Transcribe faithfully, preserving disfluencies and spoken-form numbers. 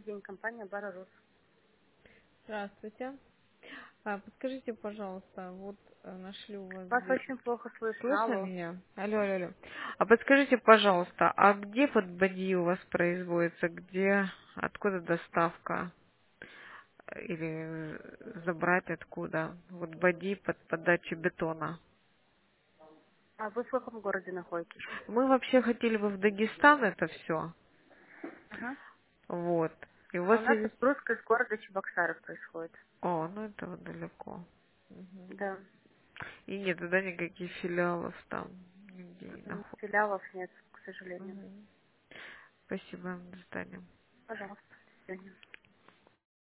день, компания Барарус. Здравствуйте. А, подскажите, пожалуйста, вот э, нашли у вас Вас здесь... очень плохо слышно, Слышно алло. меня? Алло, алло, алло. А подскажите, пожалуйста, а где под бадьи у вас производится? Где, откуда доставка? Или забрать откуда? Вот бадьи под подачу бетона. А вы в каком городе находитесь? Мы вообще хотели бы в Дагестан это все. Ага. Вот. И у А вас у нас есть... отгрузка из города Чебоксары происходит. О, ну это вот далеко. Мгм. Да. И нет туда никаких филиалов там нигде не М, находится. Филиалов нет, к сожалению. Мгм. Спасибо. До свидания. Пожалуйста, до свидания.